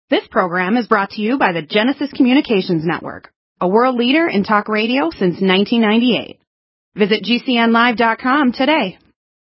This program is brought to you by the Genesis Communications Network, a world leader in talk radio since 1998. Visit GCNlive.com today.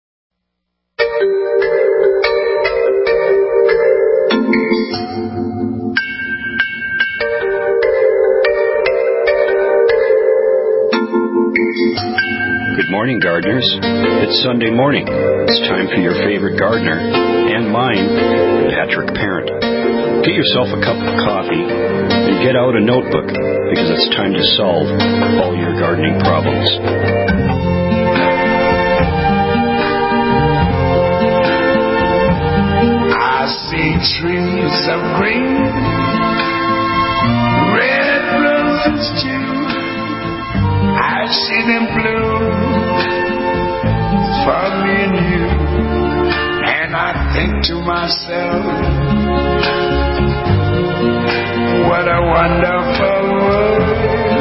Good morning, gardeners. It's Sunday morning. It's time for your favorite gardener, and mine, Patrick Parent. Get yourself a cup of coffee and get out a notebook, because it's time to solve all your gardening problems. I see trees of green, red roses too. I see them bloom for me and you, and I think to myself, what a wonderful world.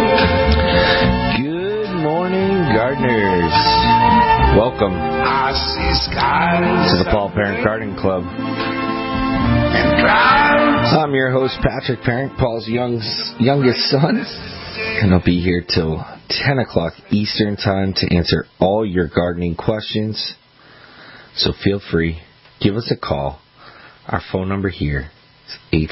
Good morning, gardeners. Welcome to the Paul Parent Gardening Club. I'm your host, Patrick Parent, Paul's youngest son, and I'll be here till 10 o'clock Eastern Time to answer all your gardening questions. So feel free, give us a call. Our phone number here is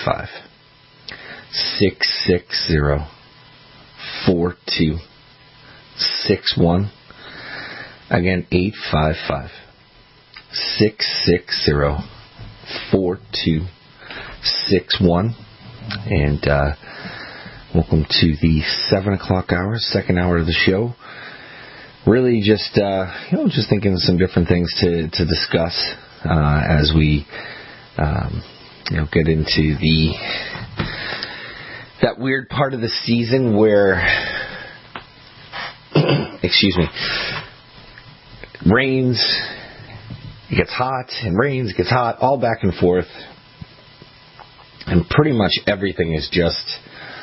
855-660-4261. Again, 855-660-4261. And welcome to the 7 o'clock hour, second hour of the show. Really just thinking of some different things to discuss as we get into that weird part of the season where rains, it gets hot, and rains, it gets hot, all back and forth, and pretty much everything is just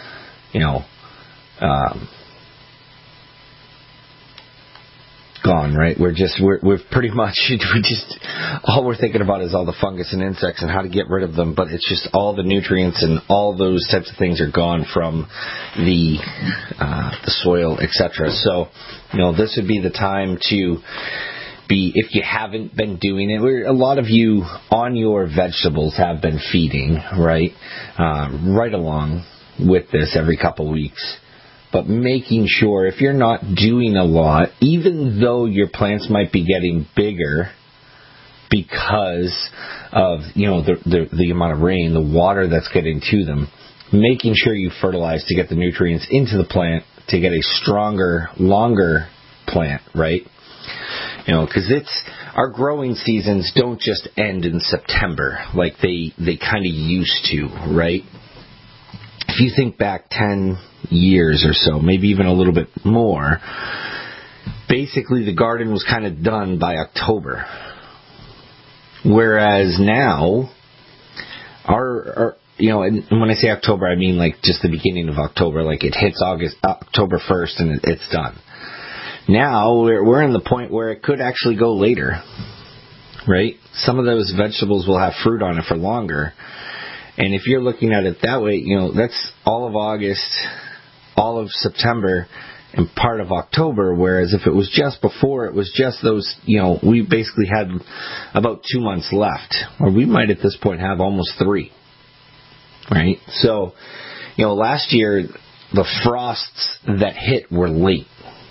gone, right? We're pretty much, all we're thinking about is all the fungus and insects and how to get rid of them, but it's just all the nutrients and all those types of things are gone from the soil, etc. So, this would be the time to be, if you haven't been doing it, a lot of you on your vegetables have been feeding, right? Right along with this every couple weeks. But making sure, if you're not doing a lot, even though your plants might be getting bigger because of, the amount of rain, the water that's getting to them, making sure you fertilize to get the nutrients into the plant to get a stronger, longer plant, right? Because our growing seasons don't just end in September like they kind of used to, right? If you think back 10 years or so, maybe even a little bit more, basically the garden was kind of done by October. Whereas now, and when I say October, I mean like just the beginning of October, like it hits October 1st and it's done. Now we're in the point where it could actually go later, right? Some of those vegetables will have fruit on it for longer. And if you're looking at it that way, that's all of August, all of September, and part of October, whereas if it was just before, it was just those, we basically had about 2 months left, or we might at this point have almost 3, right? So, last year, the frosts that hit were late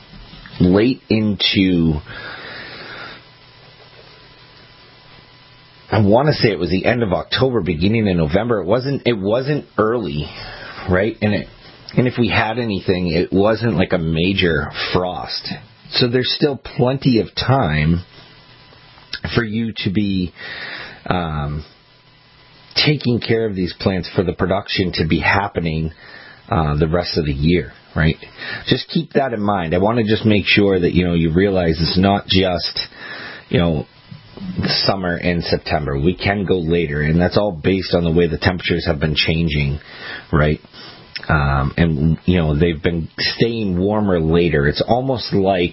into, I want to say it was the end of October, beginning of November. It wasn't early, right? And if we had anything, it wasn't like a major frost. So there's still plenty of time for you to be taking care of these plants for the production to be happening the rest of the year, right? Just keep that in mind. I want to just make sure that, you realize it's not just, summer and September. We can go later, and that's all based on the way the temperatures have been changing, right? And they've been staying warmer later. It's almost like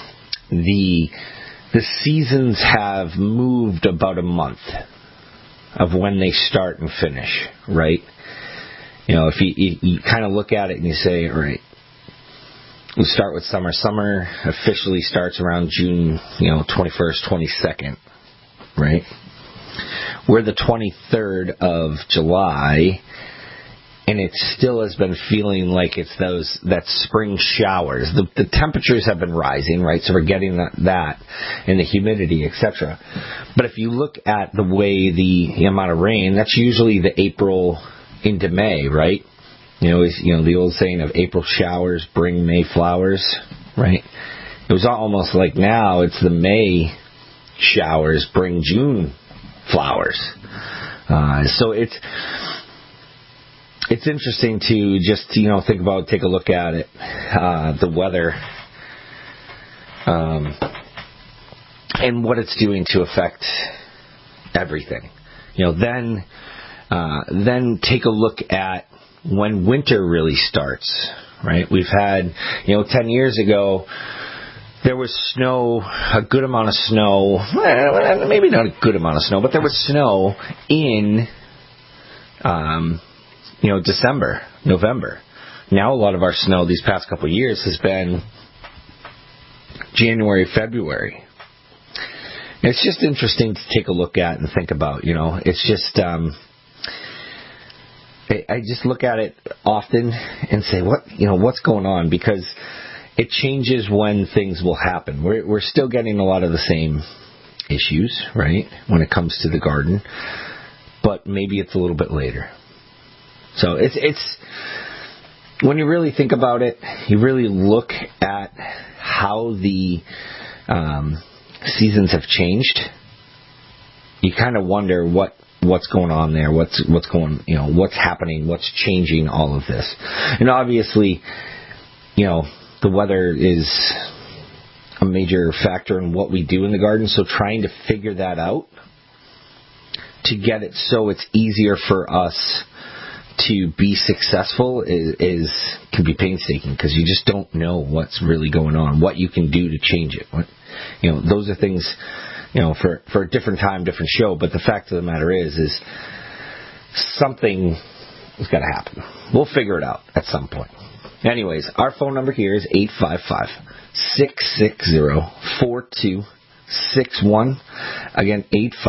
the seasons have moved about a month. of when they start and finish, right? If you kind of look at it and you say, all right, we start with summer. Summer officially starts around June, 21st, 22nd, right? We're the 23rd of July, and it still has been feeling like it's that spring showers. The temperatures have been rising, right? So we're getting that and the humidity, etc. But if you look at the way the amount of rain, that's usually the April into May, right? The old saying of April showers bring May flowers, right? It was almost like now it's the May showers bring June flowers. So it's interesting to just, think about, take a look at it, the weather, and what it's doing to affect everything. Then take a look at when winter really starts, right? We've had, 10 years ago, there was snow, a good amount of snow, maybe not a good amount of snow, but there was snow in, December, November. Now a lot of our snow these past couple of years has been January, February. It's just interesting to take a look at and think about, it's just, I just look at it often and say, what's going on? Because it changes when things will happen. We're still getting a lot of the same issues, right, when it comes to the garden, but maybe it's a little bit later. So it's when you really think about it, you really look at how the seasons have changed. You kind of wonder what's going on there, what's happening, what's changing all of this. And obviously, the weather is a major factor in what we do in the garden, so trying to figure that out to get it so it's easier for us to be successul can be painstaking, because you just don't know what's really going on, what you can do to change it. Those are things, for a different time, different show, but the fact of the matter is something has got to happen. We'll figure it out at some point. Anyways, our phone number here is 855-660-4261. Again,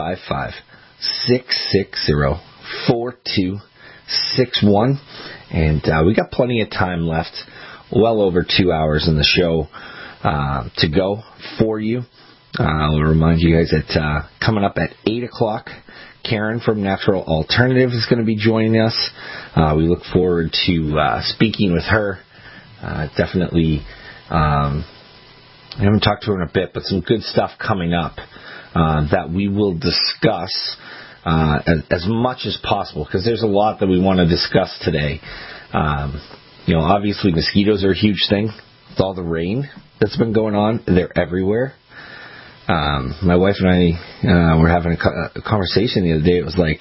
855-660-4261. And we got plenty of time left, well over 2 hours in the show to go for you. I'll remind you guys that coming up at 8 o'clock, Karen from Natural Alternative is going to be joining us. We look forward to speaking with her. Definitely, I haven't talked to her in a bit, but some good stuff coming up that we will discuss as much as possible, because there's a lot that we want to discuss today. Obviously mosquitoes are a huge thing. With all the rain that's been going on, they're everywhere. My wife and I were having a conversation the other day. It's like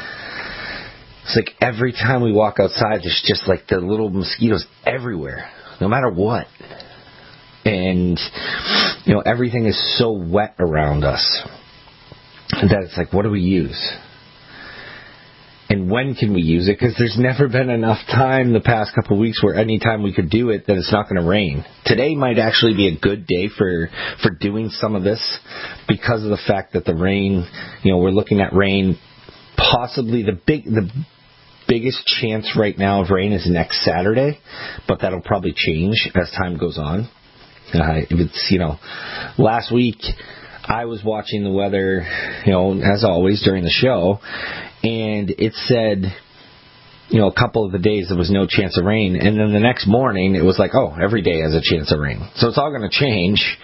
every time we walk outside, there's just like the little mosquitoes everywhere, no matter what. And, everything is so wet around us that it's like, what do we use? And when can we use it? Because there's never been enough time the past couple of weeks where any time we could do it, that it's not going to rain. Today might actually be a good day for doing some of this, because of the fact that the rain, we're looking at rain, possibly the biggest chance right now of rain is next Saturday, but that'll probably change as time goes on. If it's, last week I was watching the weather, as always during the show, and it said, a couple of the days there was no chance of rain, and then the next morning it was like, oh, every day has a chance of rain. So it's all going to change.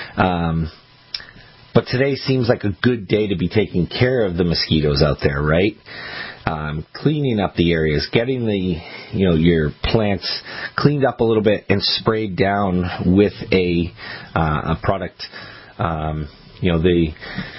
But today seems like a good day to be taking care of the mosquitoes out there, right? Cleaning up the areas, getting your plants cleaned up a little bit and sprayed down with a product, the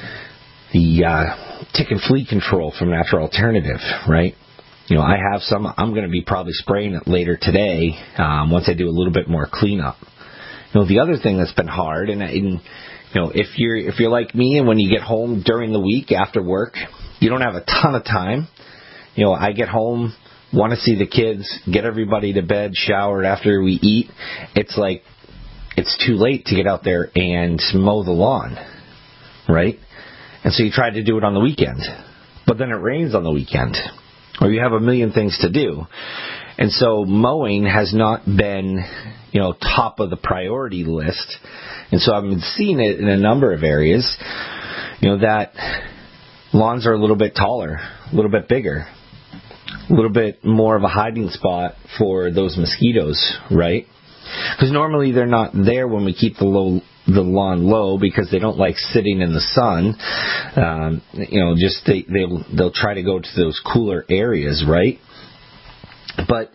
tick and flea control from Natural Alternative, right? I have some. I'm going to be probably spraying it later today once I do a little bit more cleanup. The other thing that's been hard, and if you're like me, and when you get home during the week after work, you don't have a ton of time. You know, I get home, want to see the kids, get everybody to bed, showered after we eat. It's like, it's too late to get out there and mow the lawn, right? And so you try to do it on the weekend. But then it rains on the weekend, or you have a million things to do. And so mowing has not been, you know, top of the priority list. And so I've been seeing it in a number of areas, you know, that lawns are a little bit taller, a little bit bigger, a little bit more of a hiding spot for those mosquitoes, right? Because normally they're not there when we keep the lawn low, because they don't like sitting in the sun. You know, just they'll try to go to those cooler areas, right? But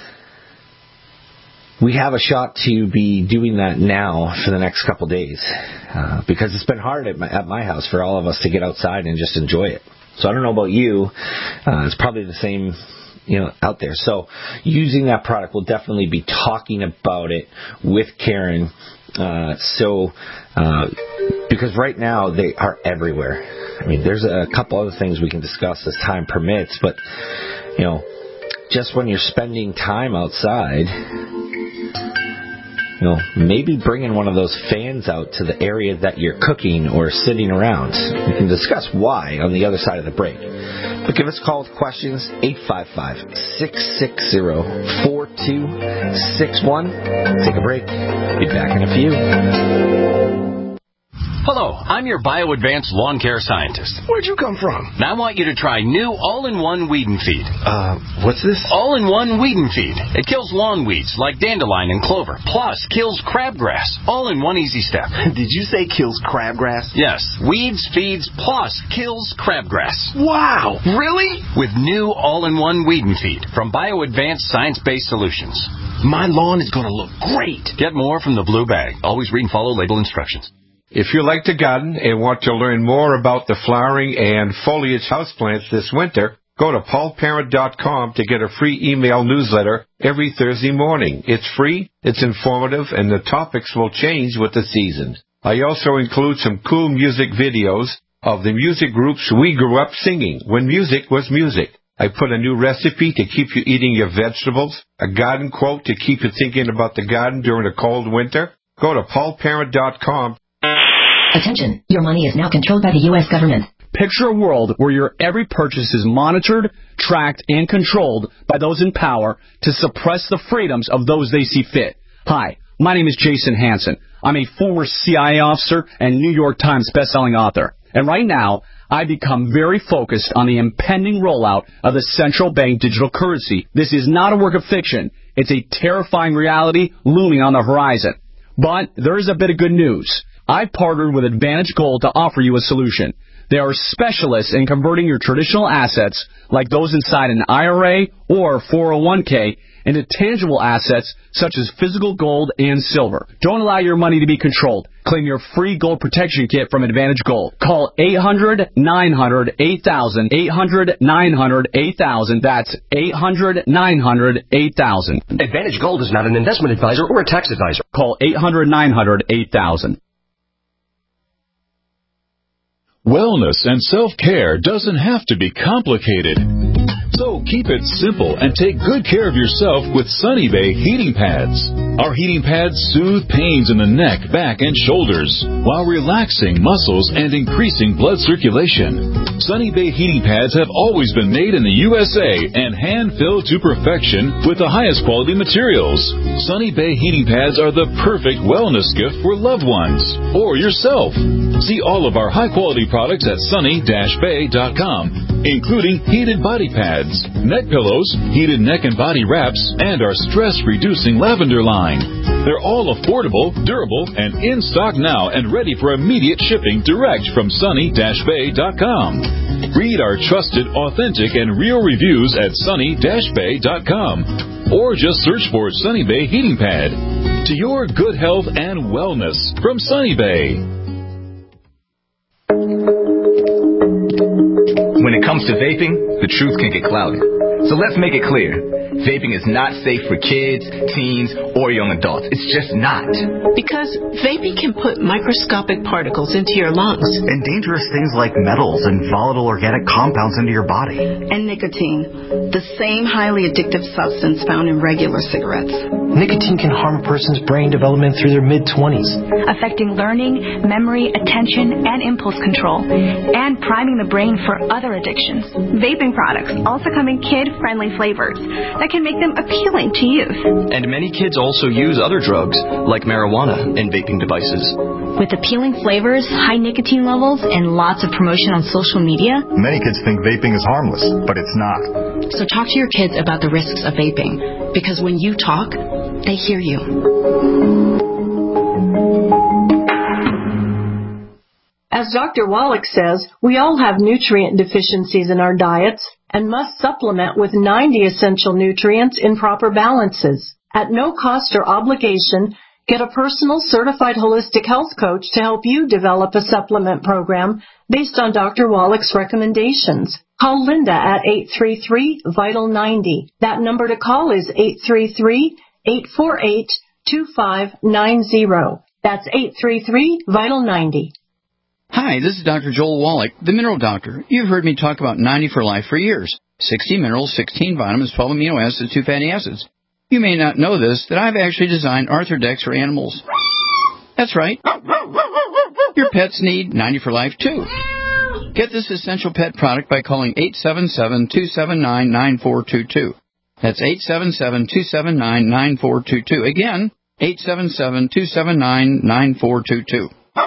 we have a shot to be doing that now for the next couple days, because it's been hard at my house for all of us to get outside and just enjoy it. So I don't know about you. It's probably the same, you know, out there. So using that product, we'll definitely be talking about it with Karen. Because right now they are everywhere. I mean, there's a couple other things we can discuss as time permits, but, you know, just when you're spending time outside, you know, maybe bringing one of those fans out to the area that you're cooking or sitting around. We can discuss why on the other side of the break. But give us a call with questions, 855-660-4261. Take a break. Be back in a few. Hello, I'm your BioAdvanced lawn care scientist. Where'd you come from? And I want you to try new all-in-one weed and feed. What's this? All-in-one weed and feed. It kills lawn weeds like dandelion and clover, plus kills crabgrass. All in one easy step. Did you say kills crabgrass? Yes, weeds, feeds, plus kills crabgrass. Wow, really? With new all-in-one weed and feed from BioAdvanced science-based solutions. My lawn is going to look great. Get more from the blue bag. Always read and follow label instructions. If you like to garden and want to learn more about the flowering and foliage houseplants this winter, go to paulparent.com to get a free email newsletter every Thursday morning. It's free, it's informative, and the topics will change with the seasons. I also include some cool music videos of the music groups we grew up singing when music was music. I put a new recipe to keep you eating your vegetables, a garden quote to keep you thinking about the garden during a cold winter. Go to paulparent.com. Attention, your money is now controlled by the U.S. government. Picture a world where your every purchase is monitored, tracked, and controlled by those in power to suppress the freedoms of those they see fit. Hi, my name is Jason Hansen. I'm a former CIA officer and New York Times bestselling author. And right now, I've become very focused on the impending rollout of the central bank digital currency. This is not a work of fiction. It's a terrifying reality looming on the horizon. But there is a bit of good news. I've partnered with Advantage Gold to offer you a solution. They are specialists in converting your traditional assets, like those inside an IRA or 401k, into tangible assets such as physical gold and silver. Don't allow your money to be controlled. Claim your free gold protection kit from Advantage Gold. Call 800-900-8000, 800-900-8000. That's 800-900-8000. Advantage Gold is not an investment advisor or a tax advisor. Call 800-900-8000. Wellness and self-care doesn't have to be complicated. So keep it simple and take good care of yourself with Sunny Bay heating pads. Our heating pads soothe pains in the neck, back, and shoulders while relaxing muscles and increasing blood circulation. Sunny Bay heating pads have always been made in the USA and hand-filled to perfection with the highest quality materials. Sunny Bay heating pads are the perfect wellness gift for loved ones or yourself. See all of our high-quality products at sunny-bay.com, including heated body pads, neck pillows, heated neck and body wraps, and our stress-reducing lavender line. They're all affordable, durable, and in stock now and ready for immediate shipping direct from sunny-bay.com. Read our trusted, authentic, and real reviews at sunny-bay.com, or just search for Sunny Bay Heating Pad. To your good health and wellness from Sunny Bay. When it comes to vaping, the truth can get clouded. So let's make it clear. Vaping is not safe for kids, teens, or young adults. It's just not. Because vaping can put microscopic particles into your lungs. And dangerous things like metals and volatile organic compounds into your body. And nicotine, the same highly addictive substance found in regular cigarettes. Nicotine can harm a person's brain development through their mid-20s, affecting learning, memory, attention, and impulse control, and priming the brain for other addictions. Vaping products also come in kid-friendly flavors that can make them appealing to youth. And many kids also use other drugs, like marijuana, in vaping devices. With appealing flavors, high nicotine levels, and lots of promotion on social media, many kids think vaping is harmless, but it's not. So talk to your kids about the risks of vaping, because when you talk, they hear you. As Dr. Wallach says, we all have nutrient deficiencies in our diets and must supplement with 90 essential nutrients in proper balances. At no cost or obligation, get a personal certified holistic health coach to help you develop a supplement program based on Dr. Wallach's recommendations. Call Linda at 833-VITAL-90. That number to call is 833-848-2590. That's 833-VITAL-90. Hi, this is Dr. Joel Wallach, the Mineral Doctor. You've heard me talk about 90 for Life for years. 60 minerals, 16 vitamins, 12 amino acids, 2 fatty acids. You may not know this, that I've actually designed Arthrodex for animals. That's right. Your pets need 90 for Life, too. Get this essential pet product by calling 877-279-9422. That's 877-279-9422. Again, 877-279-9422.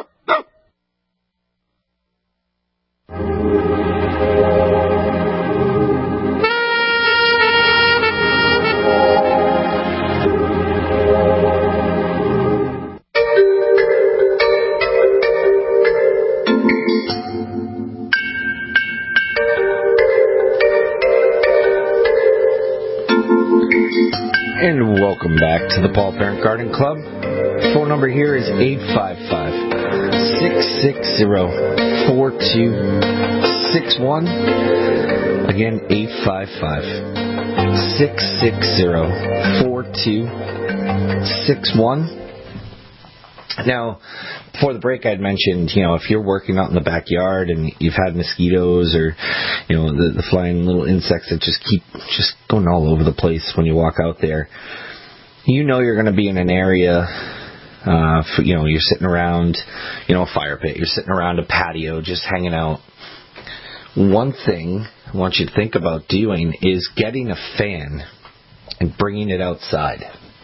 And welcome back to the Paul Parent Garden Club. Phone number here is 855-660-4261. Again, 855-660-4261. Now, before the break, I'd mentioned, if you're working out in the backyard and you've had mosquitoes or, the flying little insects that just keep going all over the place when you walk out there, you're going to be in an area, you're sitting around, a fire pit, you're sitting around a patio just hanging out. One thing I want you to think about doing is getting a fan and bringing it outside.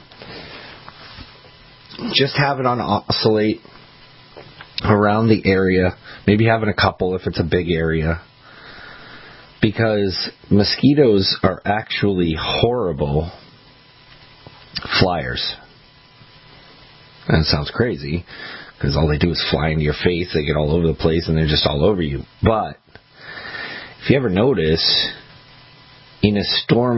Just have it on oscillate around the area, maybe having a couple if it's a big area, because mosquitoes are actually horrible flyers. And it sounds crazy, because all they do is fly into your face, they get all over the place, and they're just all over you. But if you ever notice, in a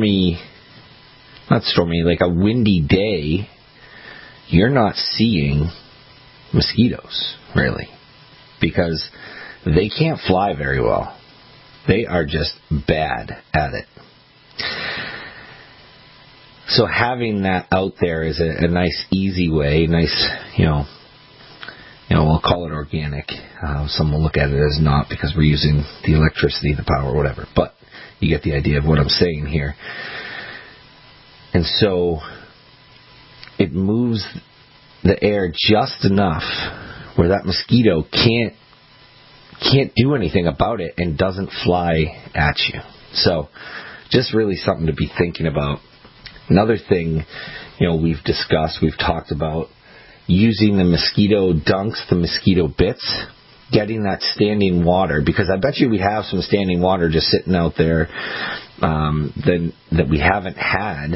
like a windy day, you're not seeing mosquitoes, really, because they can't fly very well. They are just bad at it. So having that out there is a nice, easy way, we'll call it organic. Some will look at it as not because we're using the electricity, the power, whatever. But you get the idea of what I'm saying here. And so it moves the air just enough where that mosquito can't do anything about it and doesn't fly at you. So just really something to be thinking about. Another thing, we've talked about using the mosquito dunks, the mosquito bits, getting that standing water, because I bet you we have some standing water just sitting out there that we haven't had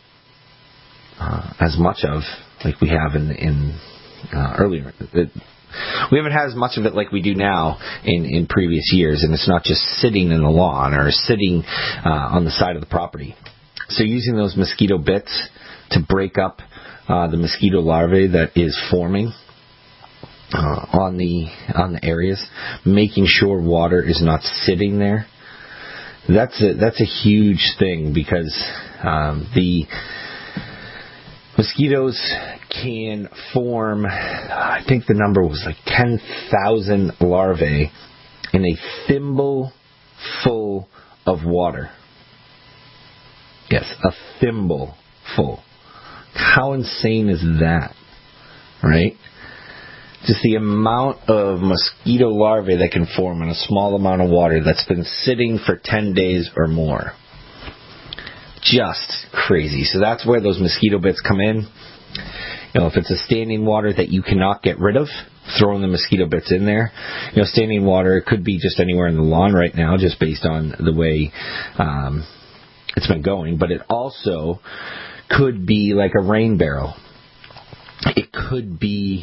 as much of like we have in earlier. We haven't had as much of it like we do now in previous years, and it's not just sitting in the lawn or sitting on the side of the property. So using those mosquito bits to break up the mosquito larvae that is forming on the areas, making sure water is not sitting there. That's a huge thing, because The mosquitoes can form, I think the number was like 10,000 larvae in a thimble full of water. Yes, a thimble full. How insane is that, right? Just the amount of mosquito larvae that can form in a small amount of water that's been sitting for 10 days or more. Just crazy. So that's where those mosquito bits come in. If it's a standing water that you cannot get rid of, throwing the mosquito bits in there. Standing water, it could be just anywhere in the lawn right now, just based on the way it's been going. But it also could be like a rain barrel. It could be,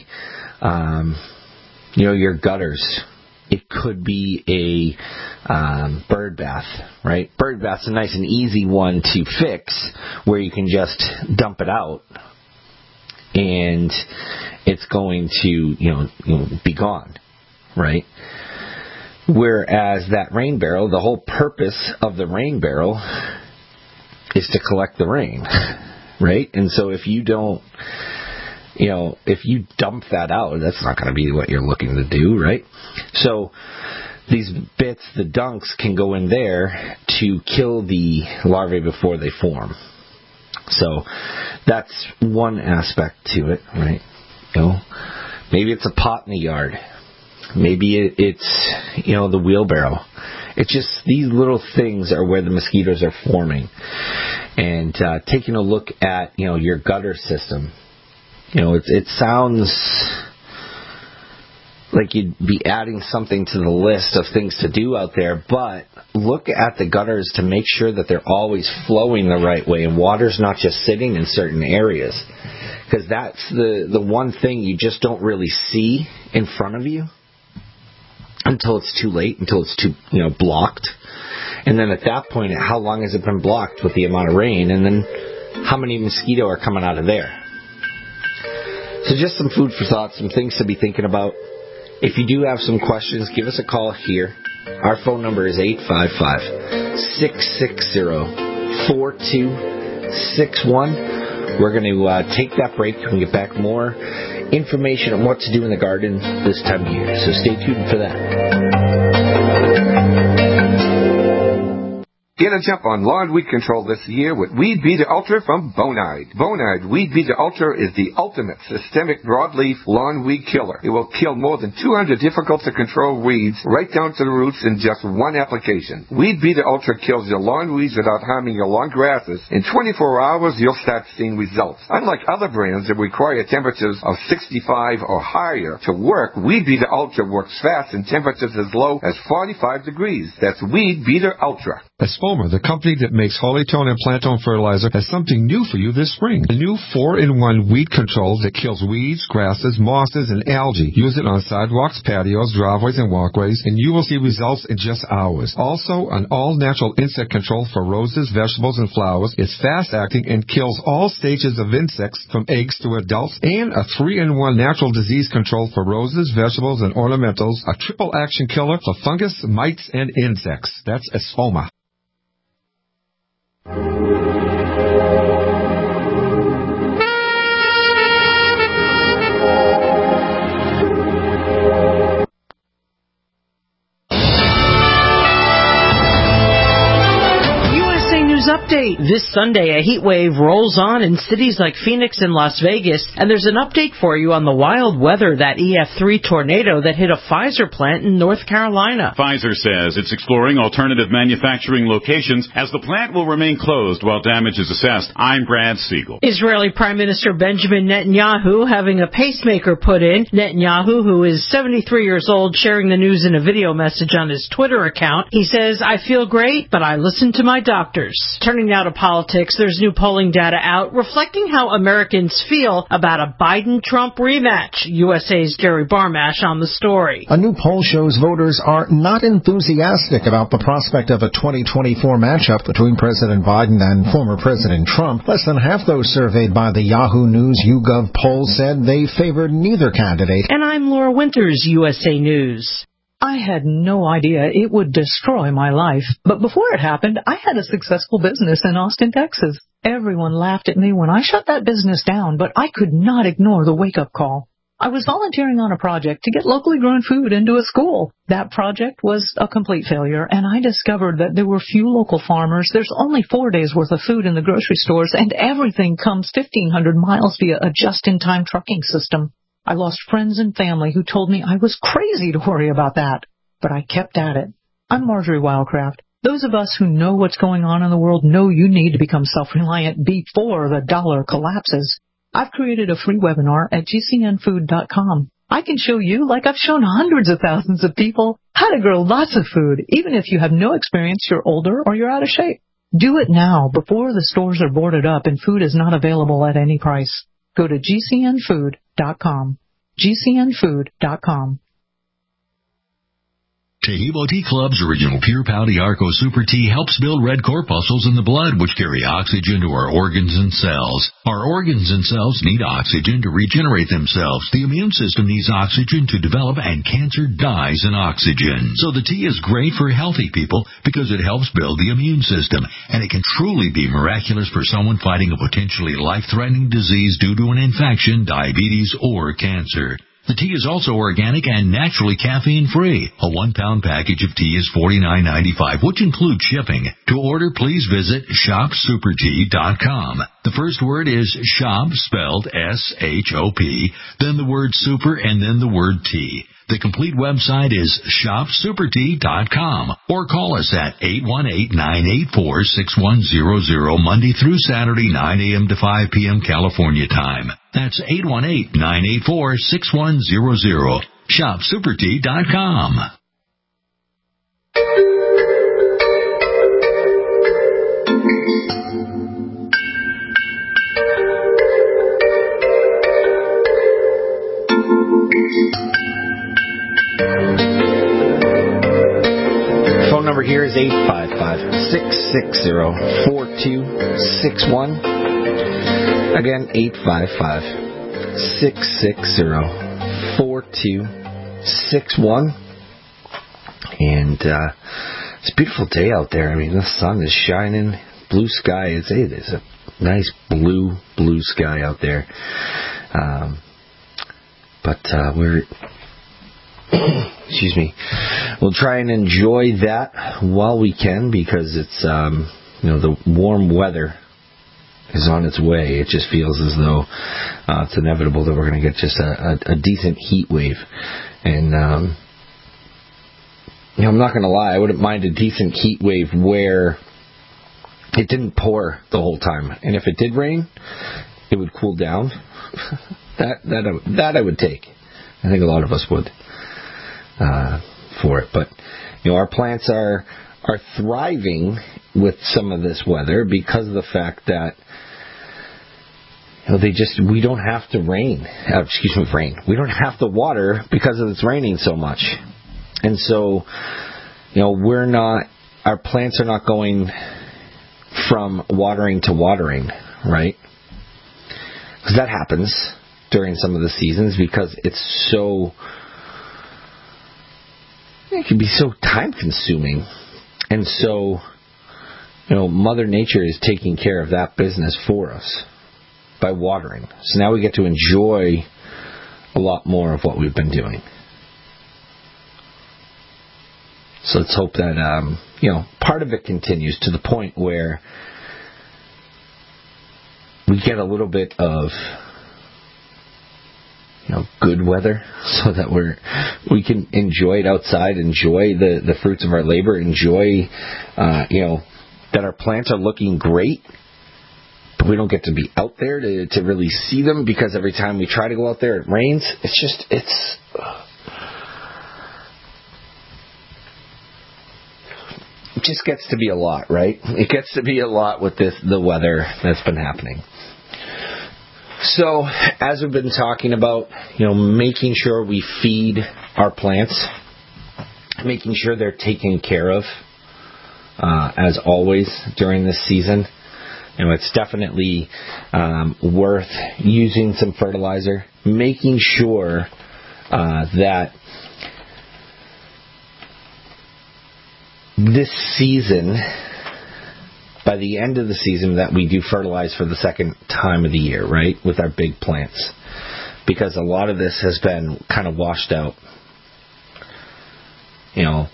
your gutters. It could be a bird bath, right? Bird bath's a nice and easy one to fix, where you can just dump it out, and it's going to, be gone, right? Whereas that rain barrel, the whole purpose of the rain barrel is to collect the rain, right? And so if you don't, if you dump that out, that's not going to be what you're looking to do, right? So these bits, the dunks, can go in there to kill the larvae before they form. So that's one aspect to it, right? Maybe it's a pot in the yard. Maybe it's, the wheelbarrow. It's just these little things are where the mosquitoes are forming. And taking a look at, your gutter system. It sounds like you'd be adding something to the list of things to do out there, but look at the gutters to make sure that they're always flowing the right way and water's not just sitting in certain areas. Because that's the one thing you just don't really see in front of you until it's too late, until it's too, blocked. And then at that point, how long has it been blocked with the amount of rain? And then how many mosquito are coming out of there? So just some food for thought, some things to be thinking about. If you do have some questions, give us a call here. Our phone number is 855-660-4261. We're going to take that break and get back more information on what to do in the garden this time of year. So stay tuned for that. Get a jump on lawn weed control this year with Weed Beater Ultra from Bonide. Bonide Weed Beater Ultra is the ultimate systemic broadleaf lawn weed killer. It will kill more than 200 difficult-to-control weeds right down to the roots in just one application. Weed Beater Ultra kills your lawn weeds without harming your lawn grasses. In 24 hours, you'll start seeing results. Unlike other brands that require temperatures of 65 or higher to work, Weed Beater Ultra works fast in temperatures as low as 45 degrees. That's Weed Beater Ultra. Espoma, the company that makes Hollytone and Plantone fertilizer, has something new for you this spring. The new 4-in-1 weed control that kills weeds, grasses, mosses, and algae. Use it on sidewalks, patios, driveways, and walkways, and you will see results in just hours. Also, an all-natural insect control for roses, vegetables, and flowers. It's fast-acting and kills all stages of insects from eggs to adults, and a 3-in-1 natural disease control for roses, vegetables, and ornamentals. A triple action killer for fungus, mites, and insects. That's Espoma. Update. This Sunday, a heat wave rolls on in cities like Phoenix and Las Vegas, and there's an update for you on the wild weather, that EF3 tornado that hit a Pfizer plant in North Carolina. Pfizer says it's exploring alternative manufacturing locations as the plant will remain closed while damage is assessed. I'm Brad Siegel. Israeli Prime Minister Benjamin Netanyahu having a pacemaker put in. Netanyahu, who is 73 years old, sharing the news in a video message on his Twitter account. He says, "I feel great, but I listen to my doctors." Turning now to politics, there's new polling data out reflecting how Americans feel about a Biden-Trump rematch. USA's Gary Barmash on the story. A new poll shows voters are not enthusiastic about the prospect of a 2024 matchup between President Biden and former President Trump. Less than half those surveyed by the Yahoo News YouGov poll said they favored neither candidate. And I'm Laura Winters, USA News. I had no idea it would destroy my life. But before it happened, I had a successful business in Austin, Texas. Everyone laughed at me when I shut that business down, but I could not ignore the wake-up call. I was volunteering on a project to get locally grown food into a school. That project was a complete failure, and I discovered that there were few local farmers. There's only 4 days' worth of food in the grocery stores, and everything comes 1,500 miles via a just-in-time trucking system. I lost friends and family who told me I was crazy to worry about that, but I kept at it. I'm Marjorie Wildcraft. Those of us who know what's going on in the world know you need to become self-reliant before the dollar collapses. I've created a free webinar at gcnfood.com. I can show you, like I've shown hundreds of thousands of people, how to grow lots of food, even if you have no experience, you're older, or you're out of shape. Do it now, before the stores are boarded up and food is not available at any price. Go to gcnfood.com. gcnfood.com. Tahibo Tea Club's original Pure Pau Arco Super Tea helps build red corpuscles in the blood, which carry oxygen to our organs and cells. Our organs and cells need oxygen to regenerate themselves. The immune system needs oxygen to develop, and cancer dies in oxygen. So the tea is great for healthy people because it helps build the immune system, and it can truly be miraculous for someone fighting a potentially life-threatening disease due to an infection, diabetes, or cancer. The tea is also organic and naturally caffeine-free. A 1-pound package of tea is $49.95, which includes shipping. To order, please visit shopsupertea.com. The first word is shop, spelled S-H-O-P, then the word super, and then the word tea. The complete website is shopsupertea.com, or call us at 818-984-6100, Monday through Saturday, 9 a.m. to 5 p.m. California time. That's 818-984-6100. shopsupertea.com. Phone number here is 855-660-4261. Again, 855-660-4261. And it's a beautiful day out there. I mean, the sun is shining, blue sky. It is a nice blue sky out there. But we're... excuse me. We'll try and enjoy that while we can, because it's the warm weather is on its way. It just feels as though it's inevitable that we're going to get just a decent heat wave. And I'm not going to lie, I wouldn't mind a decent heat wave where it didn't pour the whole time, and if it did rain, it would cool down. that I would take. I think a lot of us would. For it, but our plants are thriving with some of this weather because of the fact that we don't have to rain. We don't have to water because it's raining so much, and so our plants are not going from watering to watering, right? Because that happens during some of the seasons because it's so. It can be so time-consuming. And so, Mother Nature is taking care of that business for us by watering. So now we get to enjoy a lot more of what we've been doing. So let's hope that, part of it continues to the point where we get a little bit of good weather, so that we can enjoy it outside, enjoy the fruits of our labor, enjoy that our plants are looking great, but we don't get to be out there to really see them, because every time we try to go out there it rains. It just gets to be a lot, right? It gets to be a lot with the weather that's been happening. So, as we've been talking about, making sure we feed our plants, making sure they're taken care of, as always during this season. It's definitely worth using some fertilizer, making sure that this season, by the end of the season, that we do fertilize for the second time of the year, right, with our big plants. Because a lot of this has been kind of washed out. You know,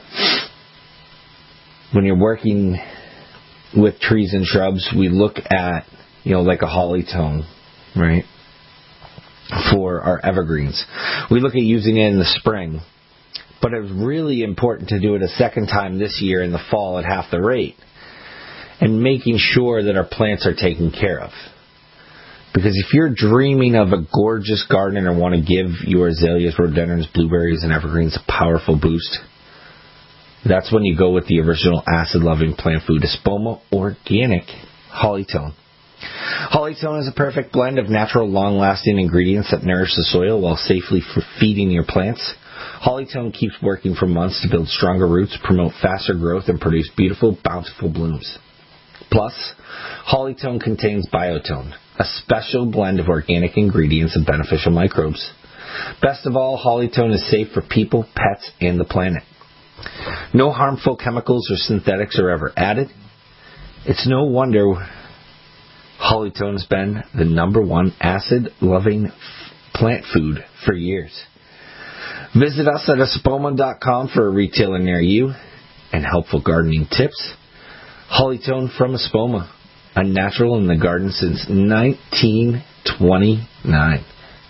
when you're working with trees and shrubs, we look at, you know, like a holly tone, right, for our evergreens. We look at using it in the spring, but it's really important to do it a second time this year in the fall at half the rate, and making sure that our plants are taken care of. Because if you're dreaming of a gorgeous garden and want to give your azaleas, rhododendrons, blueberries, and evergreens a powerful boost, that's when you go with the original acid-loving plant food, Espoma Organic Hollytone. Hollytone is a perfect blend of natural, long-lasting ingredients that nourish the soil while safely feeding your plants. Hollytone keeps working for months to build stronger roots, promote faster growth, and produce beautiful, bountiful blooms. Plus, Hollytone contains Biotone, a special blend of organic ingredients and beneficial microbes. Best of all, Hollytone is safe for people, pets, and the planet. No harmful chemicals or synthetics are ever added. It's no wonder Hollytone has been the #1 acid-loving plant food for years. Visit us at espoma.com for a retailer near you and helpful gardening tips. Hollytone from Espoma, a natural in the garden since 1929.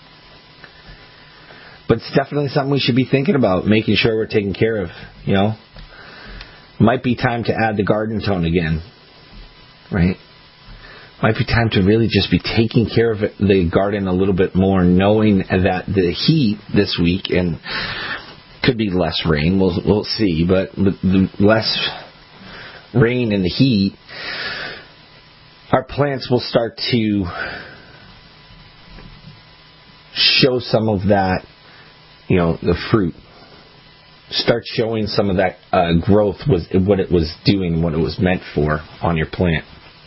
But it's definitely something we should be thinking about, making sure we're taking care of, you know. Might be time to add the garden tone again, right? Might be time to really just be taking care of the garden a little bit more, knowing that the heat this week, and could be less rain, we'll see, but the less rain and the heat, our plants will start to show some of that, you know, the fruit. Start showing some of that growth, was what it was doing, what it was meant for on your plant.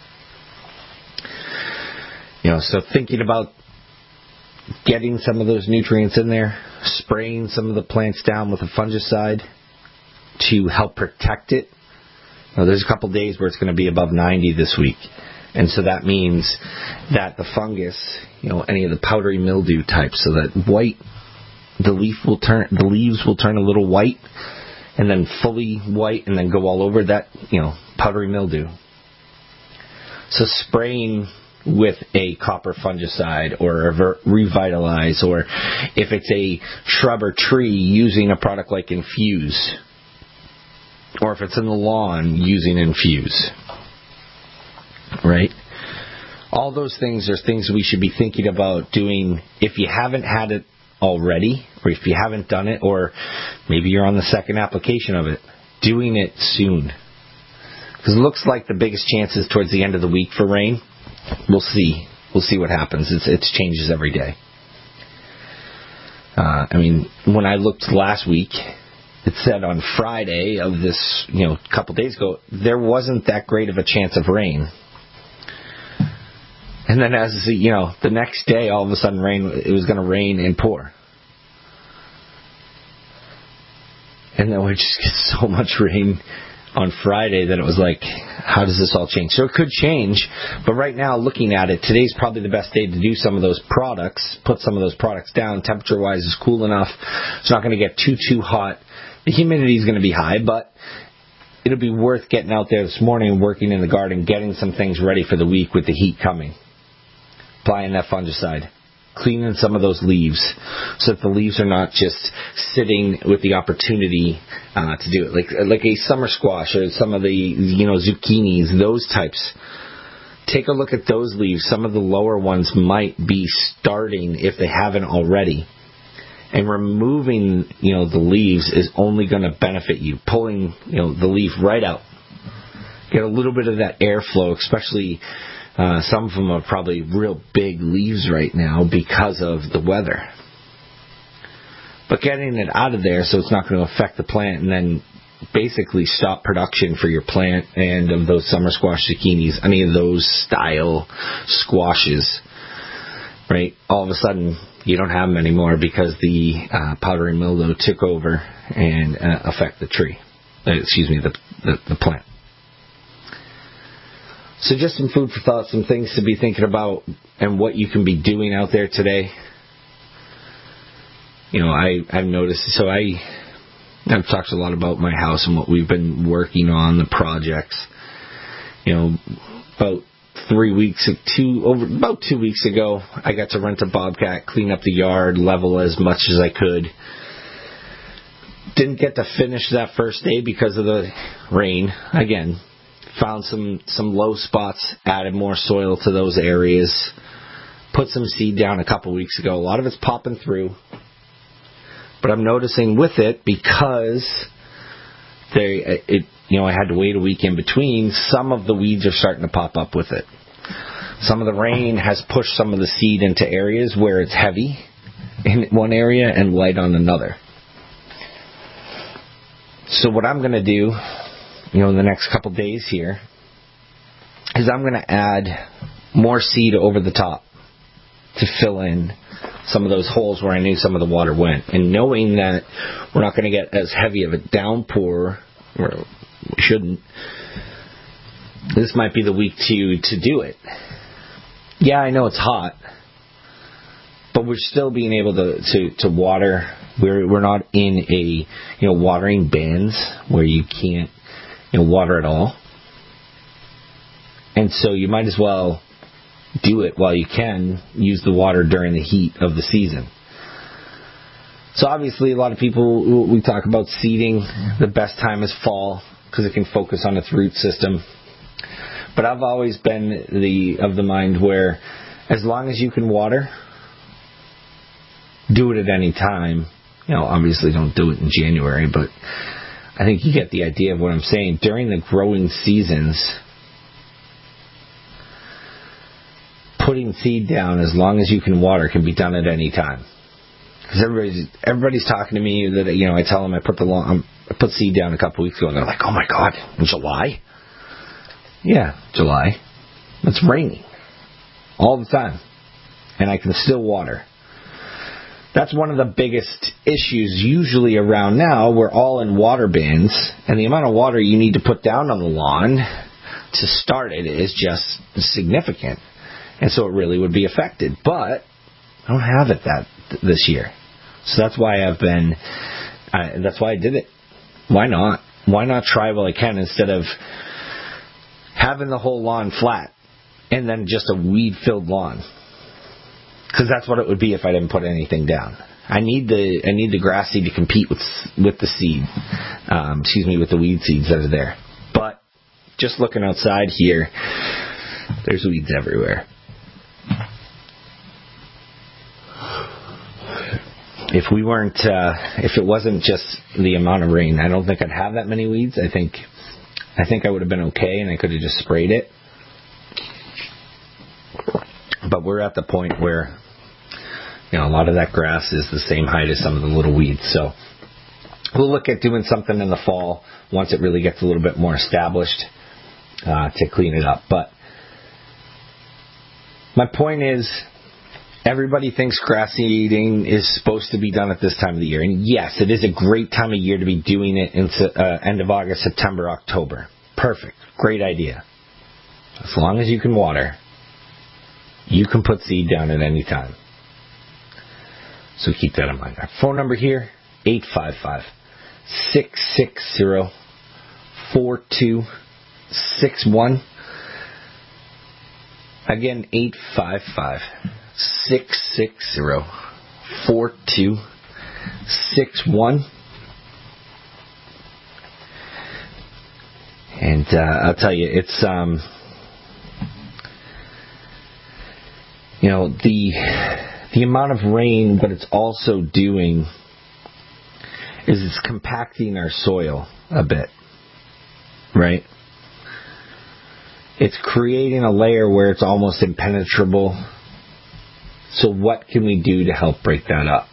You know, so thinking about getting some of those nutrients in there, spraying some of the plants down with a fungicide to help protect it. Now, there's a couple days where it's going to be above 90 this week. And so that means that the fungus, you know, any of the powdery mildew types, so that white, the leaves will turn a little white, and then fully white, and then go all over that, you know, powdery mildew. So spraying with a copper fungicide or a Revitalize, or if it's a shrub or tree, using a product like Infuse, or if it's in the lawn, using Infuse, right? All those things are things we should be thinking about doing if you haven't had it already, or if you haven't done it, or maybe you're on the second application of it, doing it soon. Because it looks like the biggest chance is towards the end of the week for rain. We'll see. We'll see what happens. It changes every day. I mean, when I looked last week, it said on Friday of this, you know, a couple days ago, there wasn't that great of a chance of rain. And then as you know, the next day, all of a sudden, it was going to rain and pour. And then we just get so much rain on Friday that it was like, how does this all change? So it could change, but right now, looking at it, today's probably the best day to do some of those products, put some of those products down. Temperature-wise, is cool enough. It's not going to get too hot. The humidity is going to be high, but it'll be worth getting out there this morning and working in the garden, getting some things ready for the week with the heat coming. Applying that fungicide. Cleaning some of those leaves so that the leaves are not just sitting with the opportunity to do it. Like a summer squash or some of the, you know, zucchinis, those types. Take a look at those leaves. Some of the lower ones might be starting, if they haven't already. And removing, you know, the leaves is only going to benefit you. Pulling, you know, the leaf right out. Get a little bit of that airflow, especially some of them are probably real big leaves right now because of the weather. But getting it out of there so it's not going to affect the plant, and then basically stop production for your plant and of those summer squash, zucchinis, any of those style squashes, right? All of a sudden, you don't have them anymore because the powdery mildew took over and affect the tree. the plant. So just some food for thought, some things to be thinking about, and what you can be doing out there today. I've noticed. So I've talked a lot about my house and what we've been working on, the projects. About 2 weeks ago, I got to rent a Bobcat, clean up the yard, level as much as I could. Didn't get to finish that first day because of the rain. Again, found some low spots, added more soil to those areas, put some seed down a couple weeks ago. A lot of it's popping through. But I'm noticing with it, because I had to wait a week in between, some of the weeds are starting to pop up with it. Some of the rain has pushed some of the seed into areas where it's heavy in one area and light on another. So what I'm going to do, in the next couple days here, is I'm going to add more seed over the top to fill in some of those holes where I knew some of the water went. And knowing that we're not going to get as heavy of a downpour, or we shouldn't, this might be the week to do it. Yeah, I know it's hot, but we're still being able to water. We're not in a watering bans where you can't water at all. And so you might as well do it while you can. Use the water during the heat of the season. So obviously a lot of people, we talk about seeding. The best time is fall because it can focus on its root system. But I've always been of the mind where as long as you can water, do it at any time. Obviously don't do it in January, but I think you get the idea of what I'm saying. During the growing seasons, putting seed down as long as you can water can be done at any time. Because everybody's talking to me that I tell them I put seed down a couple weeks ago, and they're like, "Oh my God, in July?" Yeah, July. It's raining all the time, and I can still water. That's one of the biggest issues usually around now. We're all in water bans, and the amount of water you need to put down on the lawn to start it is just significant. And so it really would be affected. But I don't have it this year. So that's why that's why I did it. Why not? Why not try while I can instead of having the whole lawn flat and then just a weed-filled lawn? Because that's what it would be if I didn't put anything down. I need the grass seed to compete with the seed. With the weed seeds that are there. But just looking outside here, there's weeds everywhere. If it wasn't just the amount of rain, I don't think I'd have that many weeds. I think I would have been okay, and I could have just sprayed it. But we're at the point where a lot of that grass is the same height as some of the little weeds. So we'll look at doing something in the fall once it really gets a little bit more established to clean it up. But my point is, everybody thinks grass seeding is supposed to be done at this time of the year. And yes, it is a great time of year to be doing it in end of August, September, October. Perfect. Great idea. As long as you can water, you can put seed down at any time. So keep that in mind. Our phone number here, 855-660-4261. Again, 855-660-4261. And I'll tell you, it's the amount of rain, what it's also doing is it's compacting our soil a bit, right? It's creating a layer where it's almost impenetrable. So what can we do to help break that up?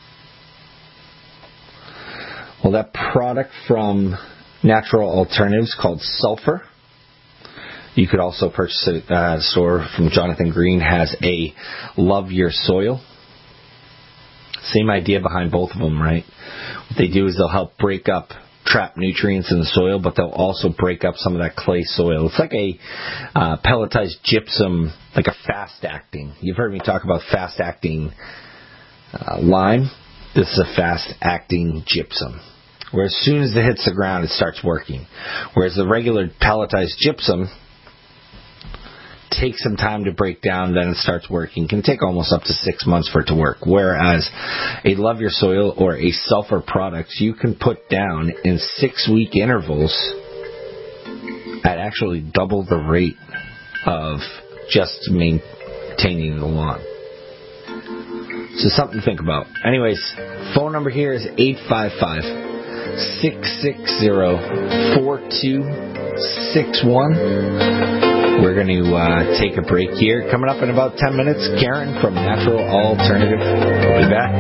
Well, that product from Natural Alternatives called Sulfur. You could also purchase it at a store from Jonathan Green, has a Love Your Soil. Same idea behind both of them, right? What they do is they'll help break up trap nutrients in the soil, but they'll also break up some of that clay soil. It's like a pelletized gypsum, like a fast-acting. You've heard me talk about fast-acting lime. This is a fast-acting gypsum, where as soon as it hits the ground, it starts working. Whereas the regular pelletized gypsum takes some time to break down, then it starts working. It can take almost up to 6 months for it to work. Whereas a Love Your Soil or a sulfur product, you can put down in 6-week intervals at actually double the rate of just maintaining the lawn. So something to think about. Anyways, phone number here is 855-660-4261. We're going to take a break here. Coming up in about 10 minutes, Karen from Natural Alternative. We'll be back.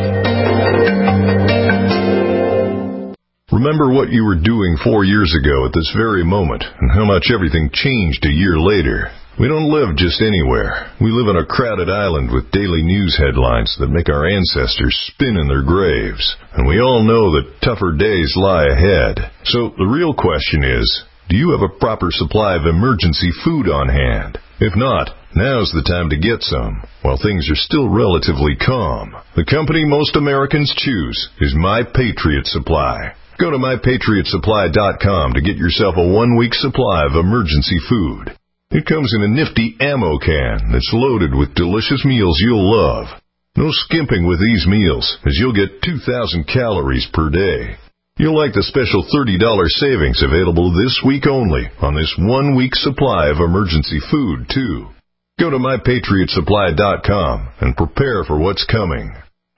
Remember what you were doing 4 years ago at this very moment and how much everything changed a year later. We don't live just anywhere. We live on a crowded island with daily news headlines that make our ancestors spin in their graves. And we all know that tougher days lie ahead. So the real question is, do you have a proper supply of emergency food on hand? If not, now's the time to get some, while things are still relatively calm. The company most Americans choose is My Patriot Supply. Go to MyPatriotSupply.com to get yourself a 1-week supply of emergency food. It comes in a nifty ammo can that's loaded with delicious meals you'll love. No skimping with these meals, as you'll get 2,000 calories per day. You'll like the special $30 savings available this week only on this 1-week supply of emergency food, too. Go to MyPatriotSupply.com and prepare for what's coming.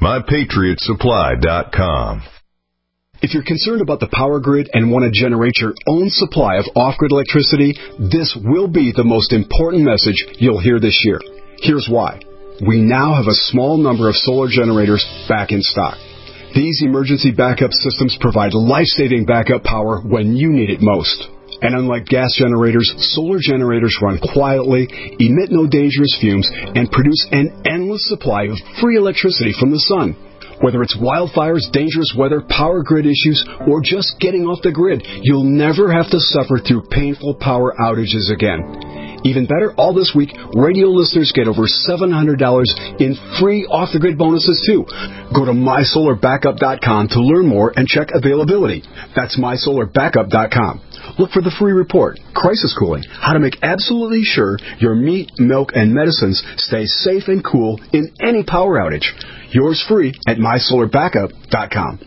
MyPatriotSupply.com. If you're concerned about the power grid and want to generate your own supply of off-grid electricity, this will be the most important message you'll hear this year. Here's why. We now have a small number of solar generators back in stock. These emergency backup systems provide life-saving backup power when you need it most. And unlike gas generators, solar generators run quietly, emit no dangerous fumes, and produce an endless supply of free electricity from the sun. Whether it's wildfires, dangerous weather, power grid issues, or just getting off the grid, you'll never have to suffer through painful power outages again. Even better, all this week, radio listeners get over $700 in free off-the-grid bonuses, too. Go to MySolarBackup.com to learn more and check availability. That's MySolarBackup.com. Look for the free report, Crisis Cooling, how to make absolutely sure your meat, milk, and medicines stay safe and cool in any power outage. Yours free at MySolarBackup.com.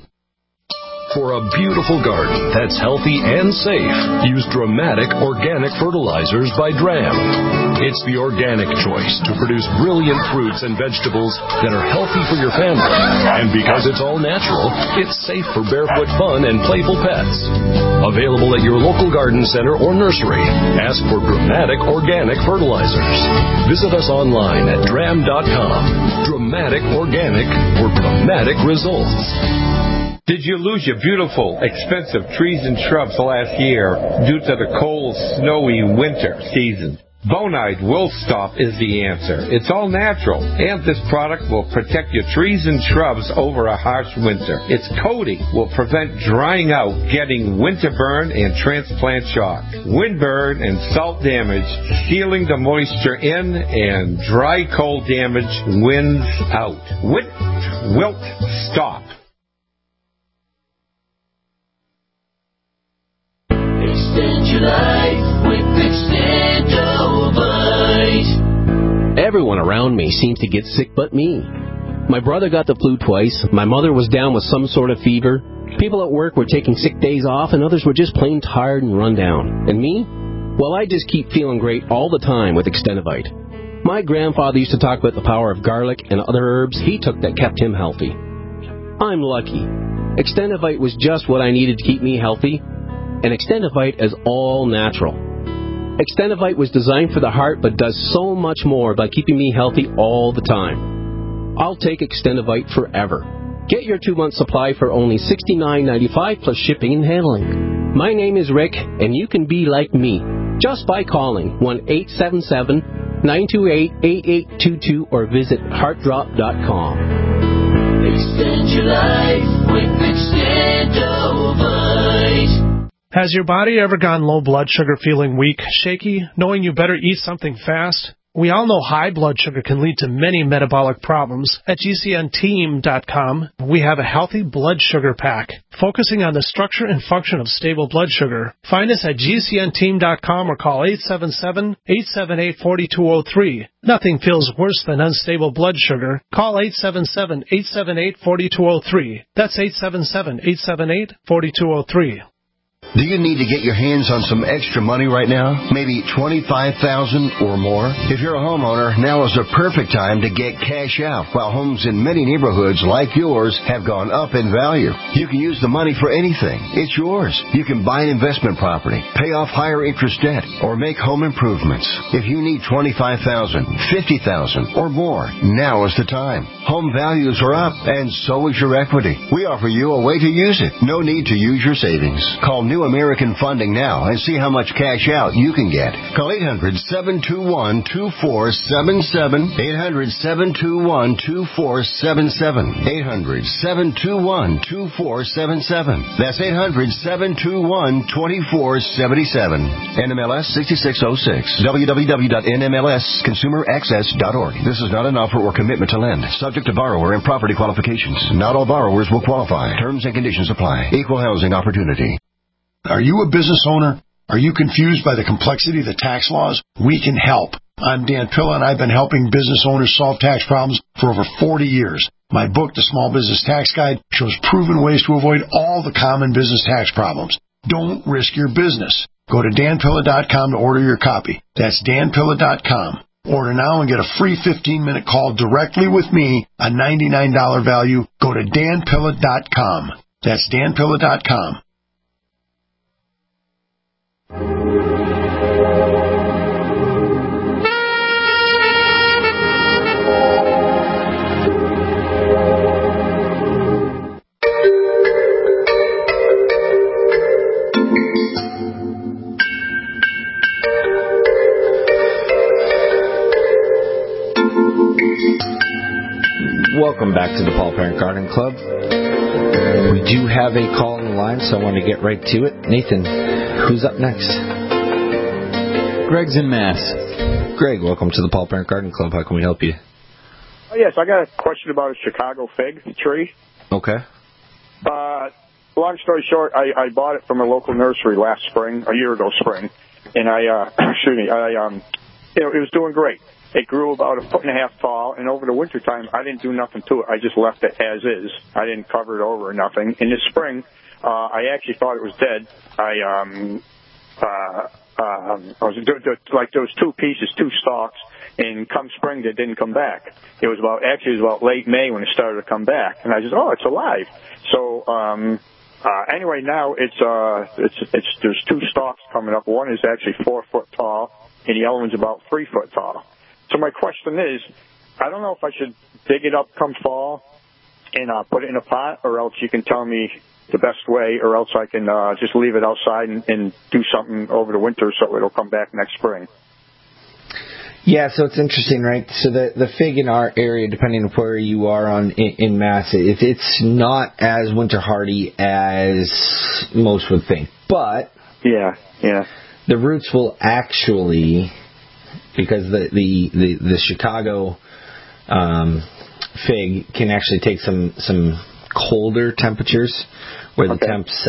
For a beautiful garden that's healthy and safe, use Dramatic Organic Fertilizers by Dram. It's the organic choice to produce brilliant fruits and vegetables that are healthy for your family. And because it's all natural, it's safe for barefoot fun and playful pets. Available at your local garden center or nursery. Ask for Dramatic Organic Fertilizers. Visit us online at Dram.com. Dramatic Organic for dramatic results. Did you lose your beautiful, expensive trees and shrubs last year due to the cold, snowy winter season? Bonide Will Stop is the answer. It's all natural, and this product will protect your trees and shrubs over a harsh winter. Its coating will prevent drying out, getting winter burn and transplant shock, windburn and salt damage, sealing the moisture in, and dry cold damage winds out. Wilt Stop. Extend your life with Extendovite. Everyone around me seems to get sick but me. My brother got the flu twice, my mother was down with some sort of fever, people at work were taking sick days off, and others were just plain tired and run down. And me? Well, I just keep feeling great all the time with Extendovite. My grandfather used to talk about the power of garlic and other herbs he took that kept him healthy. I'm lucky. Extendovite was just what I needed to keep me healthy. And Extendovite is all natural. Extendovite was designed for the heart but does so much more by keeping me healthy all the time. I'll take Extendovite forever. Get your 2-month supply for only $69.95 plus shipping and handling. My name is Rick, and you can be like me just by calling 1-877-928-8822 or visit heartdrop.com. Extend your life with Extendovite. Has your body ever gone low blood sugar, feeling weak, shaky, knowing you better eat something fast? We all know high blood sugar can lead to many metabolic problems. At GCNteam.com, we have a healthy blood sugar pack, focusing on the structure and function of stable blood sugar. Find us at GCNteam.com or call 877-878-4203. Nothing feels worse than unstable blood sugar. Call 877-878-4203. That's 877-878-4203. Do you need to get your hands on some extra money right now? Maybe $25,000 or more? If you're a homeowner, now is the perfect time to get cash out while homes in many neighborhoods like yours have gone up in value. You can use the money for anything. It's yours. You can buy an investment property, pay off higher interest debt, or make home improvements. If you need $25,000, $50,000 or more, now is the time. Home values are up and so is your equity. We offer you a way to use it. No need to use your savings. Call New American Funding now and see how much cash out you can get. Call 800-721-2477. 800-721-2477. 800-721-2477. That's 800-721-2477. NMLS 6606. www.nmlsconsumeraccess.org. This is not an offer or commitment to lend. Subject to borrower and property qualifications. Not all borrowers will qualify. Terms and conditions apply. Equal housing opportunity. Are you a business owner? Are you confused by the complexity of the tax laws? We can help. I'm Dan Pilla, and I've been helping business owners solve tax problems for over 40 years. My book, The Small Business Tax Guide, shows proven ways to avoid all the common business tax problems. Don't risk your business. Go to danpilla.com to order your copy. That's danpilla.com. Order now and get a free 15-minute call directly with me, a $99 value. Go to danpilla.com. That's danpilla.com. Welcome back to the Paul Parent Garden Club. We do have a call on the line, so I want to get right to it. Nathan, who's up next? Greg's in Mass. Greg, welcome to the Paul Parent Garden Club. How can we help you? Oh, yes, I got a question about a Chicago fig tree. Okay. Long story short, I bought it from a local nursery last spring, a year ago spring, and it was doing great. It grew about 1.5 feet tall, and over the wintertime, I didn't do nothing to it. I just left it as is. I didn't cover it over or nothing. In this spring, I actually thought it was dead. I was like those two pieces, two stalks, and come spring, they didn't come back. It was about late May when it started to come back, and I just, it's alive. So anyway, now there's two stalks coming up. One is actually 4 foot tall, and the other one's about 3 foot tall. So my question is, I don't know if I should dig it up come fall and put it in a pot, or else you can tell me the best way, or else I can just leave it outside and do something over the winter so it'll come back next spring. Yeah, so it's interesting, right? So the fig in our area, depending on where you are in Mass, it's not as winter hardy as most would think. But yeah, the roots will actually, because the Chicago fig can actually take some colder temperatures where the temps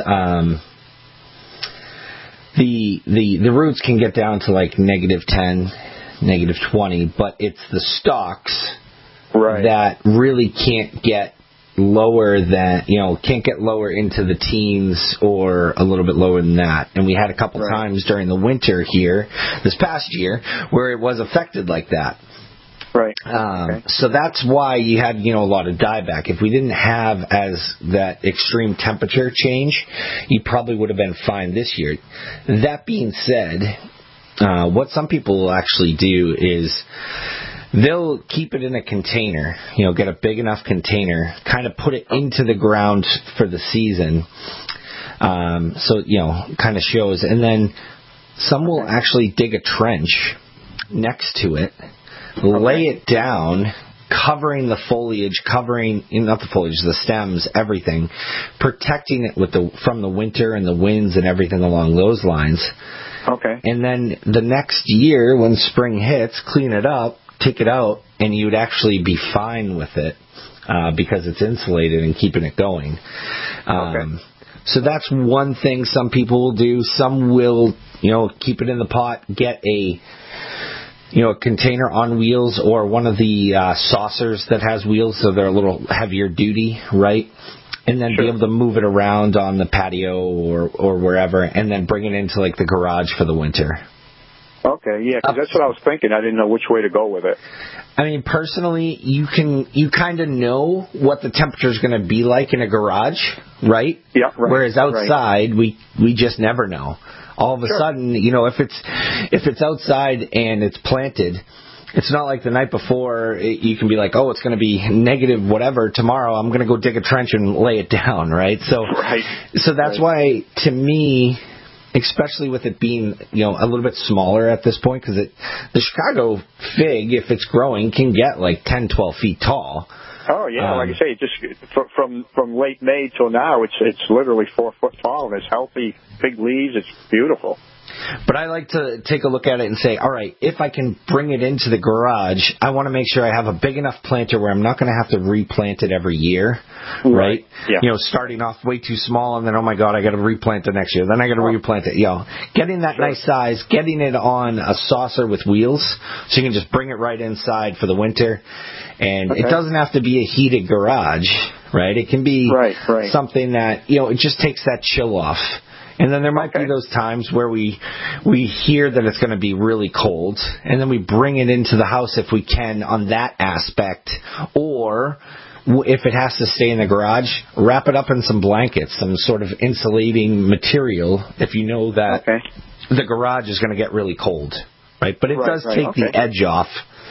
the roots can get down to like -10, -20, but it's the stalks that really can't get lower than, can't get lower into the teens or a little bit lower than that. And we had a couple times during the winter here this past year where it was affected like that. Right. So that's why you had, a lot of dieback. If we didn't have that extreme temperature change, you probably would have been fine this year. That being said, what some people will actually do is they'll keep it in a container, get a big enough container, kind of put it into the ground for the season. So, kind of shows. And then some will actually dig a trench next to it, lay it down, covering the foliage, not the foliage, the stems, everything, protecting it from the winter and the winds and everything along those lines. Okay. And then the next year, when spring hits, clean it up, take it out, and you'd actually be fine with it because it's insulated and keeping it going. Okay. So that's one thing some people will do. Some will, keep it in the pot, get a container on wheels or one of the saucers that has wheels, so they're a little heavier duty, right? And then be able to move it around on the patio or wherever, and then bring it into like the garage for the winter. Okay, yeah, because that's what I was thinking. I didn't know which way to go with it. I mean, personally, you kind of know what the temperature is going to be like in a garage, right? Yeah, right. Whereas outside, we just never know. All of a sudden, if it's outside and it's planted, it's not like the night before you can be like, oh, it's going to be negative whatever. Tomorrow I'm going to go dig a trench and lay it down, right? So that's why, to me, especially with it being, a little bit smaller at this point, because the Chicago fig, if it's growing, can get like 10, 12 feet tall. Oh yeah, like I say, just from late May till now, it's literally 4 foot tall and it's healthy, big leaves. It's beautiful. But I like to take a look at it and say, all right, if I can bring it into the garage, I want to make sure I have a big enough planter where I'm not going to have to replant it every year, right? Yeah. Starting off way too small and then, oh my God, I got to replant it next year. Then I got to replant it. Getting that nice size, getting it on a saucer with wheels so you can just bring it right inside for the winter. And it doesn't have to be a heated garage, right? It can be something that, it just takes that chill off. And then there might be those times where we hear that it's going to be really cold, and then we bring it into the house if we can on that aspect. Or if it has to stay in the garage, wrap it up in some blankets, some sort of insulating material if you know that the garage is going to get really cold, right? But it does take the edge off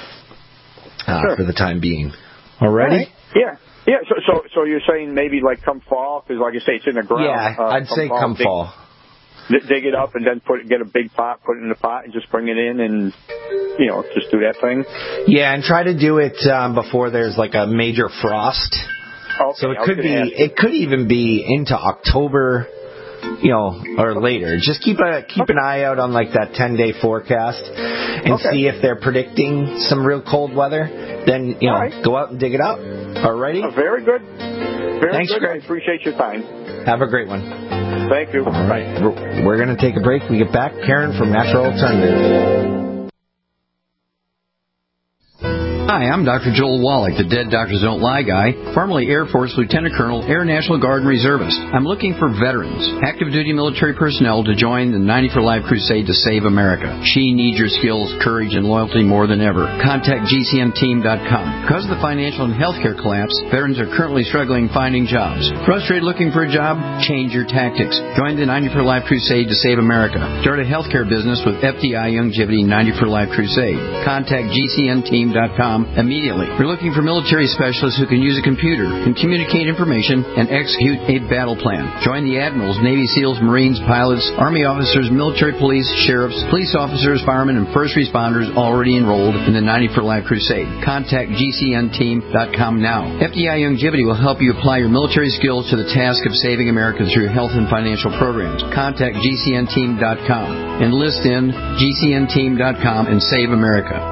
for the time being. Alrighty? Yeah. Yeah, so you're saying maybe like come fall, because like you say, it's in the ground. Yeah, I'd say come fall. Dig it up and then get a big pot, put it in the pot, and just bring it in and, just do that thing. Yeah, and try to do it before there's like a major frost. Okay, so it could even be into October, or later. Just keep an eye out on like that 10-day forecast and see if they're predicting some real cold weather. Then, go out and dig it up. Alrighty? Very good. Thanks, good. Greg. I appreciate your time. Have a great one. Thank you. All right. We're going to take a break. We get back. Karen from Natural Alternative. Hi, I'm Dr. Joel Wallach, the Dead Doctors Don't Lie guy, formerly Air Force Lieutenant Colonel, Air National Guard Reservist. I'm looking for veterans, active duty military personnel to join the 90 for Life crusade to save America. She needs your skills, courage, and loyalty more than ever. Contact GCNteam.com. Because of the financial and healthcare collapse, veterans are currently struggling finding jobs. Frustrated looking for a job? Change your tactics. Join the 90 for Life crusade to save America. Start a healthcare business with FDI Longevity 90 for Life crusade. Contact GCNteam.com immediately. We're looking for military specialists who can use a computer, can communicate information, and execute a battle plan. Join the admirals, Navy SEALs, Marines, pilots, Army officers, military police, sheriffs, police officers, firemen, and first responders already enrolled in the 90 for Life crusade. Contact GCNteam.com now. FDI Longevity will help you apply your military skills to the task of saving America through health and financial programs. Contact GCNteam.com. Enlist in GCNteam.com and save America.